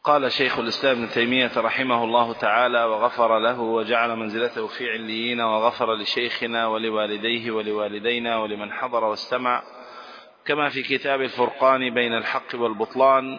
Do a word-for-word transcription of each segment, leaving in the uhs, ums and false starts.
قال شيخ الإسلام ابن تيمية رحمه الله تعالى وغفر له وجعل منزلته في عليين، وغفر لشيخنا ولوالديه ولوالدينا ولمن حضر واستمع، كما في كتاب الفرقان بين الحق والبطلان.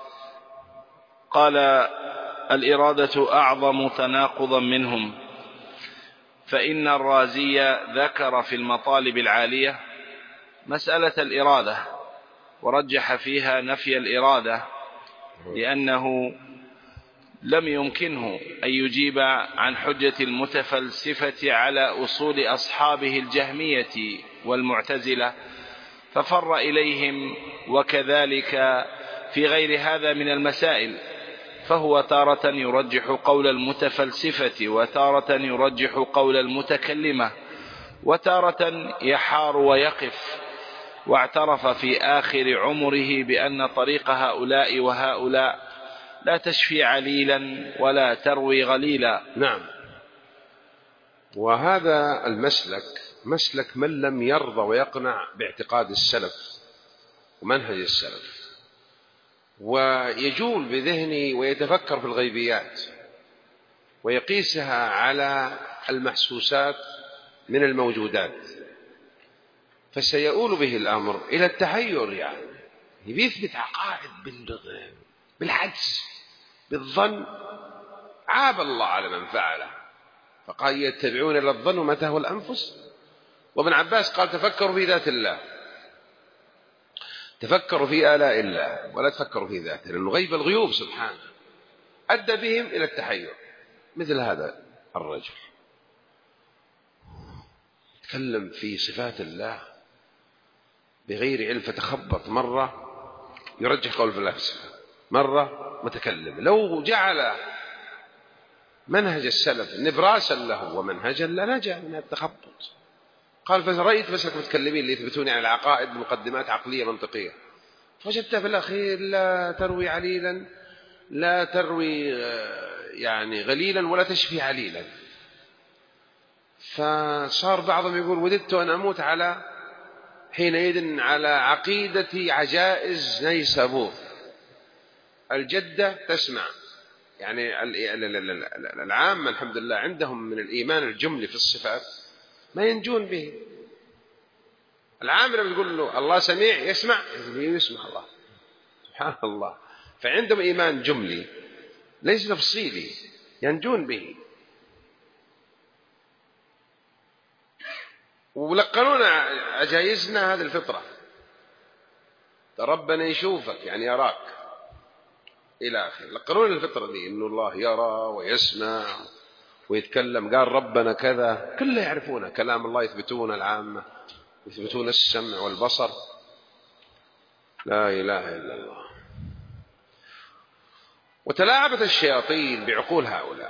قال: الإرادة أعظم تناقضا منهم، فإن الرازي ذكر في المطالب العالية مسألة الإرادة، ورجح فيها نفي الإرادة، لأنه لم يمكنه أن يجيب عن حجة المتفلسفة على أصول أصحابه الجهمية والمعتزلة، ففر إليهم. وكذلك في غير هذا من المسائل، فهو تارة يرجح قول المتفلسفة، وتارة يرجح قول المتكلمة، وتارة يحار ويقف. واعترف في آخر عمره بأن طريق هؤلاء وهؤلاء لا تشفي عليلا ولا تروي غليلا. نعم. وهذا المسلك مسلك من لم يرضى ويقنع باعتقاد السلف ومنهج السلف، ويجول بذهنه ويتفكر في الغيبيات ويقيسها على المحسوسات من الموجودات، فسيؤول به الأمر إلى التحير. يعني يثبت عقائد بالعجز بالظن، عاب الله على من فعله، فقال: يتبعون إلى الظن وما تهوى الأنفس. وابن عباس قال: تفكروا في ذات الله، تفكروا في آلاء الله ولا تفكروا في ذاته، لأنه غيب الغيوب سبحانه أدى بهم إلى التحير. مثل هذا الرجل تكلم في صفات الله بغير علم، فتخبط، مرة يرجح قول الفلاسفة، مرة متكلم. لو جعل منهج السلف نبراسا له ومنهجا لنجا من التخبط. قال: فرأيت مسلك متكلمين اللي يثبتون على العقائد بمقدمات عقلية منطقية، فوجدتها في الأخير لا تروي عليلا، لا تروي يعني غليلا، ولا تشفي عليلا. فصار بعضهم يقول: وددت أن أموت على حينئذ على عقيدة عجائز نيسابور. الجدة تسمع، يعني العامة الحمد لله عندهم من الإيمان الجملي في الصفات ما ينجون به. العامة لما تقول له الله سميع يسمع، يسمع الله سبحان الله. فعندهم إيمان جملي ليس تفصيلي ينجون به. ولقنونا عجائزنا هذه الفطرة، ربنا يشوفك يعني يراك إلى آخره. لقنونا الفطرة دي إنه الله يرى ويسمع ويتكلم. قال ربنا كذا، كله يعرفونه. كلام الله يثبتون، العامة يثبتون السمع والبصر. لا إله إلا الله. وتلاعبت الشياطين بعقول هؤلاء،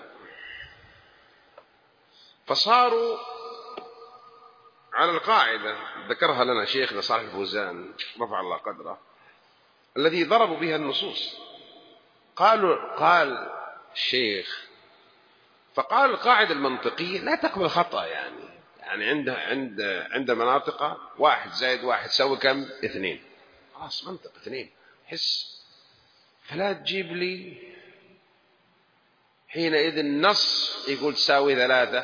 فصاروا على القاعدة ذكرها لنا شيخنا صالح الفوزان رفع الله قدره، الذي ضربوا بها النصوص. قالوا قال الشيخ فقال: القاعدة المنطقية لا تقبل خطأ. يعني يعني عند عند عند مناطق واحد زائد واحد سوي كم؟ اثنين. خلاص منطق اثنين، حس. فلا تجيب لي حينئذ النص يقول تساوي ثلاثة.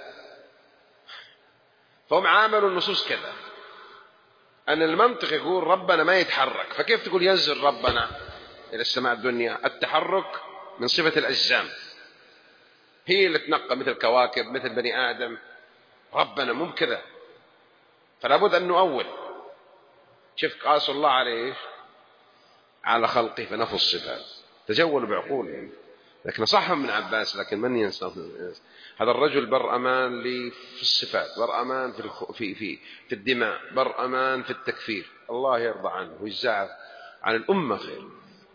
فهم عاملوا النصوص كذا، أن المنطق يقول ربنا ما يتحرك، فكيف تقول ينزل ربنا إلى السماء الدنيا؟ التحرك من صفة الأجسام، هي اللي تنقى مثل كواكب مثل بني آدم. ربنا مو كذا، فلا بد أن نؤول. شوف قاس الله عليه على خلقه فنفوا الصفات، تجولوا بعقولهم. لكن صحهم من عباس، لكن من ينسى هذا الرجل بر أمان لي في الصفات، بر أمان في في في في الدماء، بر أمان في التكفير. الله يرضى عنه ويجزاه عن الأمة خير.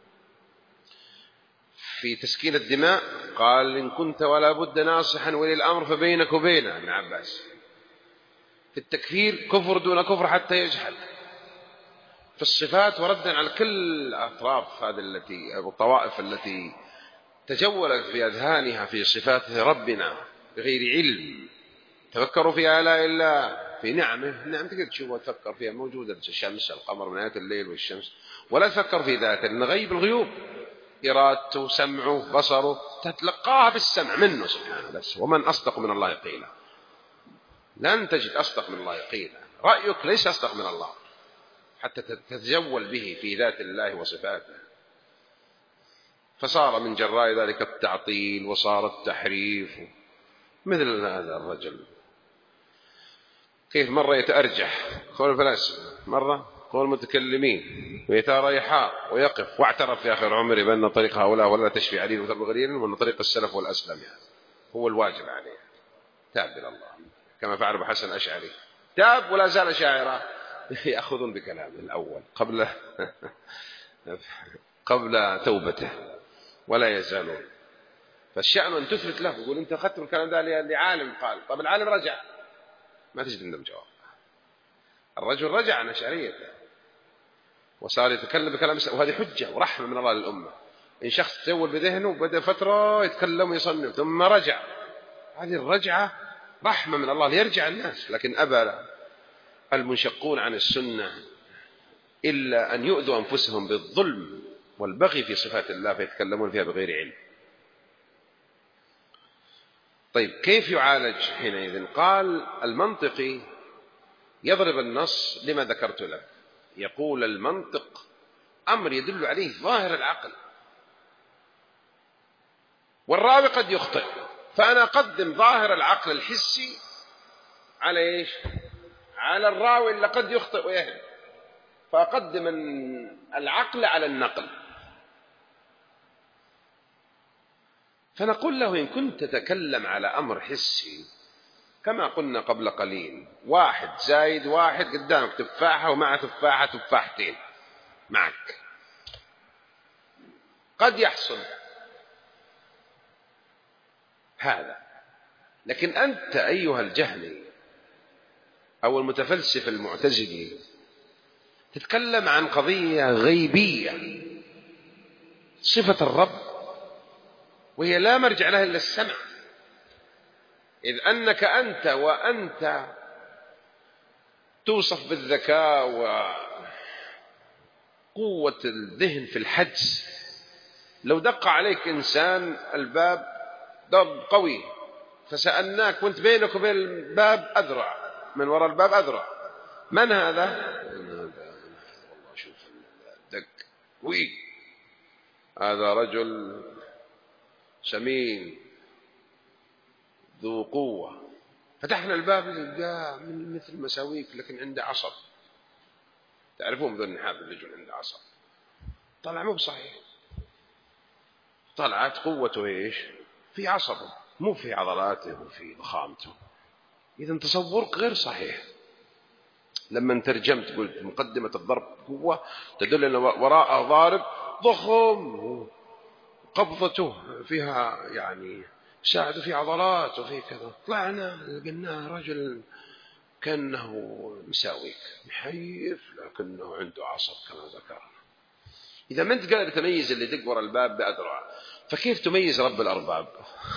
في تسكين الدماء قال: إن كنت ولا بد ناصحا ولي الأمر فبينك وبينه ابن عباس. في التكفير كفر دون كفر حتى يجحد. في الصفات وردا على كل الأطراف هذه التي أو الطوائف التي تجولت في أذهانها في صفات ربنا بغير علم. تفكروا في آلاء الله، في نعمه. نعم تقدر تشوفها وتفكر فيها، موجودة الشمس القمر من آيات الليل والشمس، ولا تفكر في ذاته لأن غيب الغيوب. إرادته، سمعه، بصره، تتلقاها بالسمع منه سبحانه بس. ومن أصدق من الله قيلا؟ لن تجد أصدق من الله قيلا. رأيك ليس أصدق من الله حتى تتجول به في ذات الله وصفاته. فصار من جراء ذلك التعطيل وصار التحريف. مثل هذا الرجل كيف مرة يتأرجح قول الفلاسفة، مرة قول المتكلمين، ويتارى يحار ويقف، واعترف في آخر عمره بأن طريق هؤلاء ولا تشفي عليه وتربى غرير، وأن طريق السلف والأسلم يعني هو الواجب عليه. تاب إلى الله كما فعل أبو حسن الأشعري، تاب ولا زال شاعرا يأخذون بكلامه الأول قبل قبل توبته ولا يزالون. فالشأن أن تثبت له، يقول أنت أخذت الكلام ده لعالم قال، طب العالم رجع، ما تجد عنده جواب. الرجل رجع عن أشعريته وصار يتكلم بكلام، وهذه حجة ورحمة من الله للأمة. إن شخص تزول بذهنه وبدأ فترة يتكلم ويصنف ثم رجع، هذه الرجعة رحمة من الله ليرجع الناس. لكن أبى المنشقون عن السنة إلا أن يؤذوا أنفسهم بالظلم والبغي في صفات الله فيتكلمون فيها بغير علم. طيب كيف يعالج حينئذ؟ قال المنطقي يضرب النص لما ذكرت له، يقول المنطق أمر يدل عليه ظاهر العقل، والراوي قد يخطئ، فأنا أقدم ظاهر العقل الحسي على إيش؟ على الراوي اللي قد يخطئ ويهدم، فأقدم العقل على النقل. فنقول له إن كنت تتكلم على أمر حسي كما قلنا قبل قليل، واحد زايد واحد قدامك تفاحة ومع تفاحة تفاحتين معك، قد يحصل هذا. لكن أنت أيها الجهمي أو المتفلسف المعتزلي تتكلم عن قضية غيبية، صفة الرب، وهي لا مرجع لها إلا السمع، إذ أنك أنت وأنت توصف بالذكاء وقوة الذهن في الحدس. لو دق عليك إنسان الباب ضرب قوي فسألناك وانت بينك وبين الباب أذرع، من وراء الباب أذرع، من هذا؟ والله شوف دق قوي، هذا رجل سمين ذو قوة. فتحنا الباب جاء من مثل مساويك لكن عنده عصب، تعرفون ذو النحاف اللي يجون عنده عصب، طلع مو بصحيح، طلعت قوته ايش؟ في عصبه مو في عضلاته وفي ضخامته. إذا تصورك غير صحيح. لما ترجمت قلت مقدمة الضرب قوة تدل أن وراءه ضارب ضخم، قبضته فيها يعني ساعد في عضلات وفي كذا. طلعنا لقيناه رجل كأنه مساويك محيف لكنه عنده عصب كما ذكرنا. إذا ما أنت قادر تميز اللي دق وراء الباب بأذرع، فكيف تميز رب الأرباب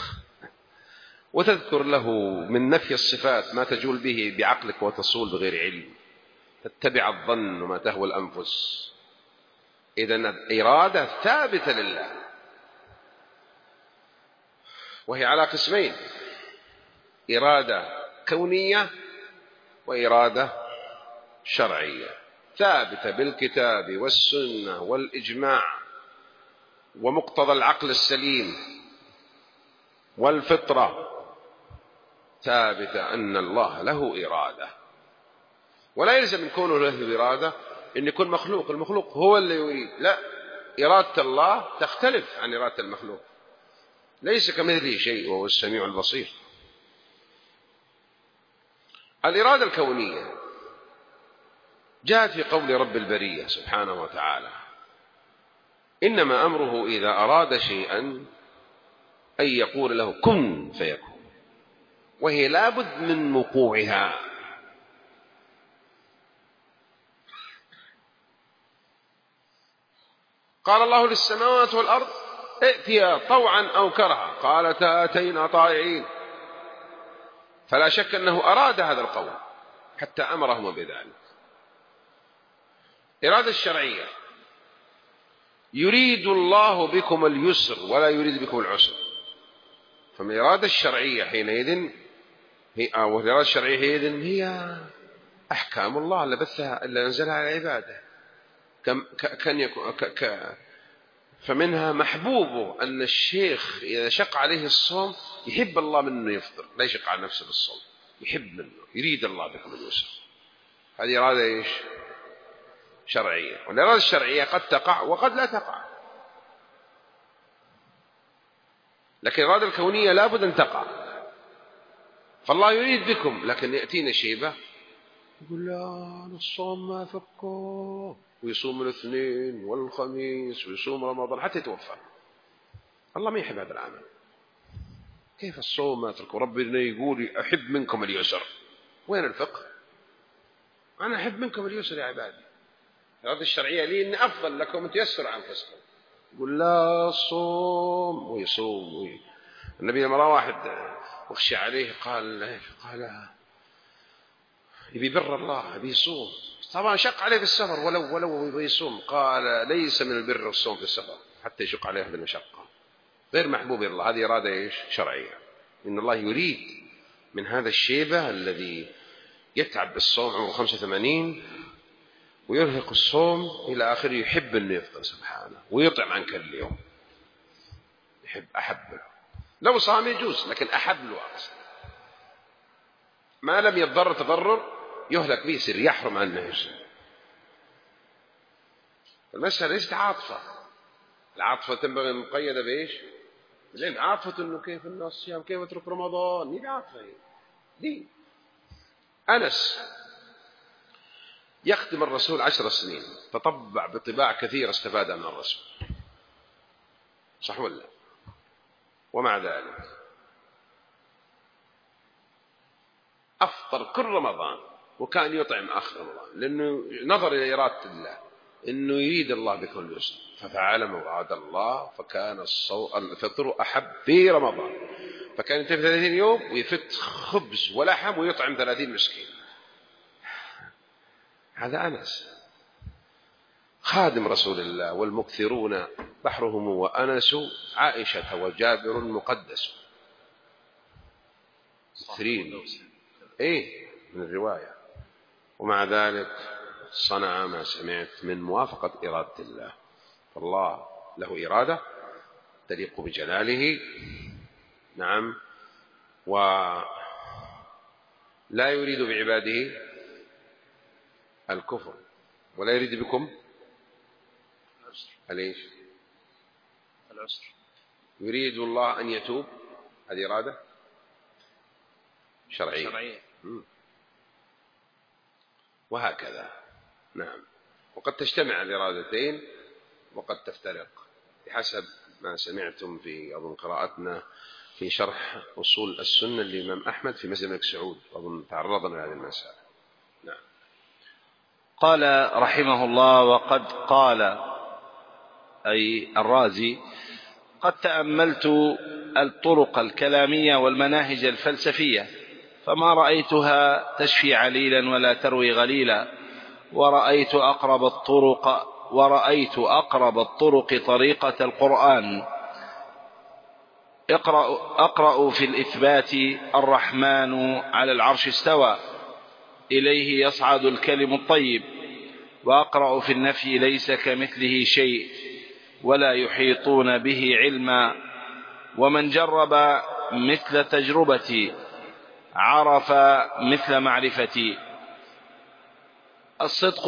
وتذكر له من نفي الصفات ما تجول به بعقلك وتصول بغير علم، تتبع الظن وما تهوى الأنفس. إذن الإرادة ثابتة لله، وهي على قسمين: إرادة كونية وإرادة شرعية، ثابتة بالكتاب والسنة والإجماع ومقتضى العقل السليم والفطرة، ثابتة أن الله له إرادة. ولا يلزم من كونه له إرادة أن يكون مخلوق، المخلوق هو اللي يريد، لا، إرادة الله تختلف عن إرادة المخلوق، ليس كمثله شيء وهو السميع البصير. الإرادة الكونية جاءت في قول رب البرية سبحانه وتعالى: إنما أمره إذا أراد شيئا أن يقول له كن فيكون، وهي لابد من وقوعها. قال الله للسماوات والأرض ائتيا طوعا أو كرها، قالتا أتينا طائعين. فلا شك أنه أراد هذا القول حتى أمرهما بذلك. إرادة الشرعية يريد الله بكم اليسر ولا يريد بكم العسر. فمن الإرادة الشرعية حينئذ هي أو الإرادة الشرعية حينئذ هي أحكام الله اللي بثها اللي أنزلها على عباده. كم كان يكون ك ك فمنها محبوبه أن الشيخ إذا شق عليه الصوم يحب الله منه يفطر، لا يشق على نفسه بالصوم، يحب منه، يريد الله بكم اليسر. هذه إرادة إيش؟ شرعية. والإرادة الشرعية قد تقع وقد لا تقع، لكن الإرادة الكونية لا بد أن تقع. فالله يريد بكم، لكن يأتينا شيبة يقول لا الصوم ما فكه، ويصوم الاثنين والخميس ويصوم رمضان حتى يتوفى. الله ما يحب هذا العمل. كيف الصوم ما تركوا؟ ربنا يقول أحب منكم اليسر. وين الفقه؟ أنا أحب منكم اليسر يا عبادي. هذه الشرعية لي إن أفضل لكم أن تيسروا أنفسكم. يقول لا الصوم ويصوم وي... النبي لما رأى واحد وخشى عليه قال قال يبي بر الله يبي يصوم، طبعا شق عليه في السفر ولو ولو يبي يصوم، قال ليس من البر الصوم في السفر حتى يشق عليه هذه المشقة، غير محبوب الله. هذه إرادة إيش؟ شرعية. إن الله يريد من هذا الشيبة الذي يتعب بالصوم عمره خمسة وثمانين ويرهق الصوم إلى آخره، يحب أن يفطر سبحانه ويطعم عن كل يوم، يحب أحب له. لو صام يجوز، لكن أحب له أقصد. ما لم يتضرر تضرر يهلك به يصير يحرم عنه يصير. المسألة ليست عاطفة. العاطفة تنبغي مقيدة بإيش؟ لأن عاطفة إنه كيف الناس صيام كيف اترك رمضان، دي عاطفة دي. أنس يخدم الرسول عشر سنين، تطبع بطباع كثيرة استفاد من الرسول، صح ولا؟ ومع ذلك أفطر كل رمضان وكان يطعم آخر رمضان، لأنه نظر إلى إرادة الله إنه يريد الله بكل يسر، ففعل مراد الله. فكان الفطر أحب في رمضان، فكان ينتهي ثلاثين يوم ويفت خبز ولحم ويطعم ثلاثين مسكين. هذا أنس خادم رسول الله. والمكثرون بحرهم وأنس عائشة وجابر مقدس. مكثرين إيه من الرواية. ومع ذلك صنع ما سمعت من موافقة إرادة الله. فالله له إرادة تليق بجلاله، نعم، ولا يريد بعباده الكفر ولا يريد بكم العسر. العسر يريد الله أن يتوب، هذه إرادة شرعية, شرعية. وهكذا، نعم. وقد تجتمع الإرادتين وقد تفترق بحسب ما سمعتم في أظن قراءتنا في شرح أصول السنة للإمام أحمد في مسجد الملك سعود، أظن تعرضنا لهذه المسألة. نعم. قال رحمه الله: وقد قال أي الرازي: قد تأملت الطرق الكلامية والمناهج الفلسفية فما رأيتها تشفي عليلا ولا تروي غليلا، ورأيت أقرب الطرق ورأيت أقرب الطرق طريقة القرآن. اقرأ, أقرأ في الإثبات الرحمن على العرش استوى إليه يصعد الكلم الطيب، وأقرأ في النفي ليس كمثله شيء ولا يحيطون به علما، ومن جرب مثل تجربتي عرف مثل معرفتي. الصدق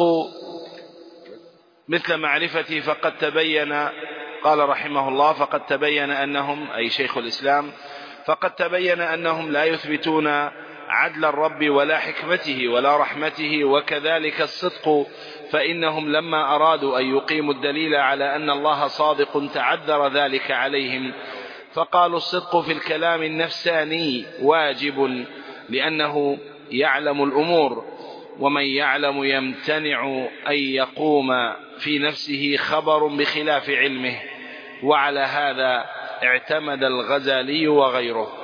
مثل معرفتي فقد تبين، قال رحمه الله: فقد تبين أنهم، أي شيخ الإسلام، فقد تبين أنهم لا يثبتون عدل الرب ولا حكمته ولا رحمته، وكذلك الصدق، فإنهم لما أرادوا أن يقيموا الدليل على أن الله صادق تعذر ذلك عليهم، فقالوا الصدق في الكلام النفساني واجب لأنه يعلم الأمور، ومن يعلم يمتنع أن يقوم في نفسه خبر بخلاف علمه. وعلى هذا اعتمد الغزالي وغيره.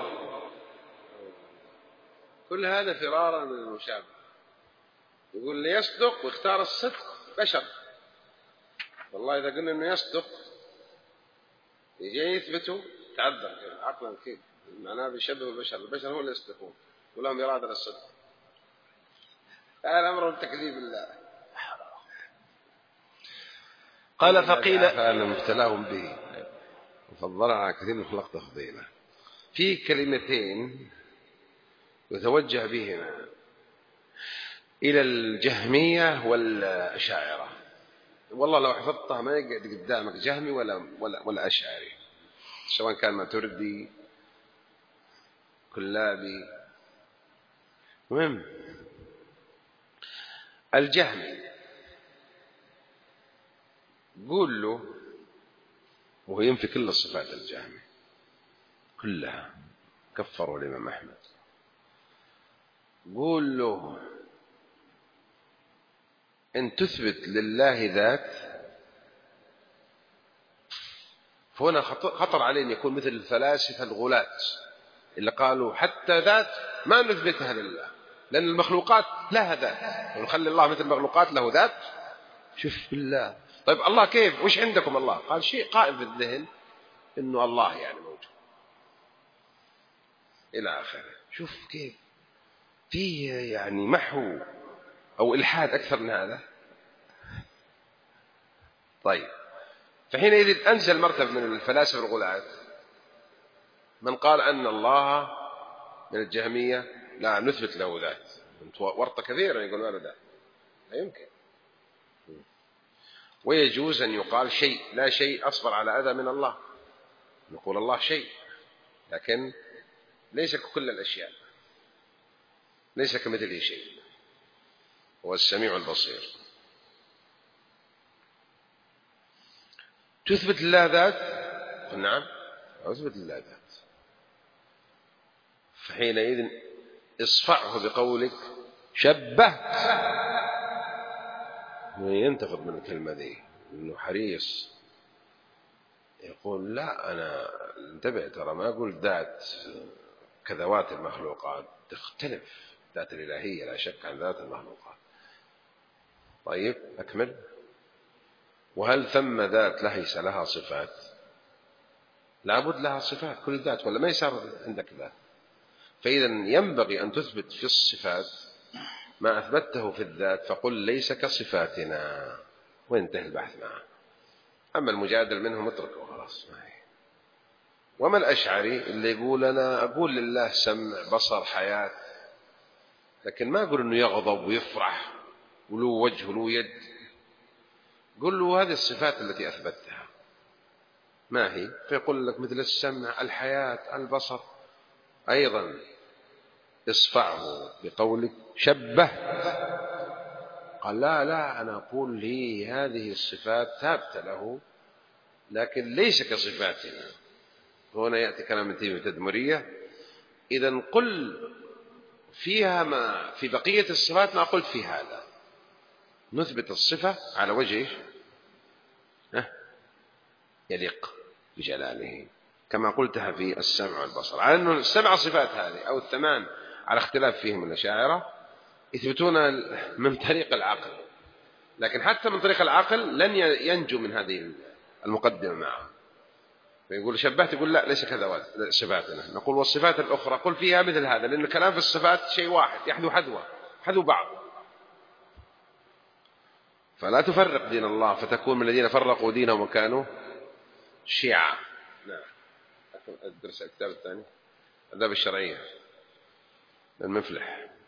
كل هذا فرارا من المشابهة. يقول لي يصدق واختار الصدق بشر، والله إذا قلنا إنه يصدق يجي يثبتوا تعذر عقلا كيف معناه بيشبهوا البشر البشر هم اللي يصدقون ولهم إرادة للصدق. هذا أمر التكذيب بالله. قال فقيل أن مبتلاهم به وفضل على كثير من خلق تفضيله. في كلمتين يتوجه بهما إلى الجهمية والأشاعرة، والله لو حفظتها ما يقعد قدامك جهمي ولا ولا ولا أشاعري، سواء كان ماتريدي كلابي. مهم الجهمي قول له، وهو ينفي كل الصفات الجهمي كلها، كفروا الإمام أحمد، قول له إن تثبت لله ذات، فهنا خطر عليه أن يكون مثل الفلاسفة الغلاة اللي قالوا حتى ذات ما نثبتها لله لأن المخلوقات لها ذات، ونخلي الله مثل المخلوقات له ذات. شوف بالله، طيب الله كيف؟ وش عندكم الله؟ قال شيء قائم في الذهن إنه الله يعني موجود إلى آخره. شوف كيف فيه يعني محو أو إلحاد أكثر من هذا. طيب فحينئذ أنزل مرتبة من الفلاسفة الغلاة من قال أن الله من الجهمية لا نثبت له ذات، ورطة كثيرا يقول ما له ذات، لا يمكن. ويجوز أن يقال شيء، لا شيء أصبر على أذى من الله، نقول الله شيء لكن ليس كل الأشياء، ليس كمثله شيء، هو السميع البصير. تثبت لله ذات؟ نعم أثبت لله ذات. فحينئذ اصفعه بقولك شبهت، ينتقد من الكلمة دي إنه حريص، يقول لا أنا انتبه ترى ما أقول ذات كذوات المخلوقات، تختلف ذات الإلهية لا شك عن ذات المخلوقات. طيب أكمل. وهل ثم ذات ليس لها صفات؟ لابد لها صفات كل ذات ولا ما يصير عندك ذات. فإذا ينبغي أن تثبت في الصفات ما أثبته في الذات، فقل ليس كصفاتنا وينتهي البحث معه. أما المجادل منهم اتركه خلاص. وما الأشعري اللي يقول أنا أقول لله سمع بصر حياة، لكن ما أقول أنه يغضب ويفرح وله وجه وله يد. قل له هذه الصفات التي أثبتها ما هي؟ فيقول لك مثل السمع الحياة البصر. أيضا اصفعه بقولك شبه، قال لا لا أنا أقول لي هذه الصفات ثابتة له لكن ليس كصفاتنا. هنا يأتي كلام تيمية التدمرية. إذن قل فيها ما في بقية الصفات ما قلت في هذا، نثبت الصفة على وجه يليق بجلاله كما قلتها في السمع والبصر، على أنه السبع صفات هذه أو الثمان على اختلاف فيهم الأشاعرة يثبتون من طريق العقل، لكن حتى من طريق العقل لن ينجو من هذه المقدمة معه. فيقول شبهت، يقول لا ليس كذا صفاتنا. نقول والصفات الأخرى قل فيها مثل هذا، لأن الكلام في الصفات شيء واحد يحذو حذوة حذو بعض. فلا تفرق دين الله فتكون من الذين فرقوا دينهم وكانوا شيعا. نعم. الدرس الكتاب الثاني الآداب الشرعية للمفلح.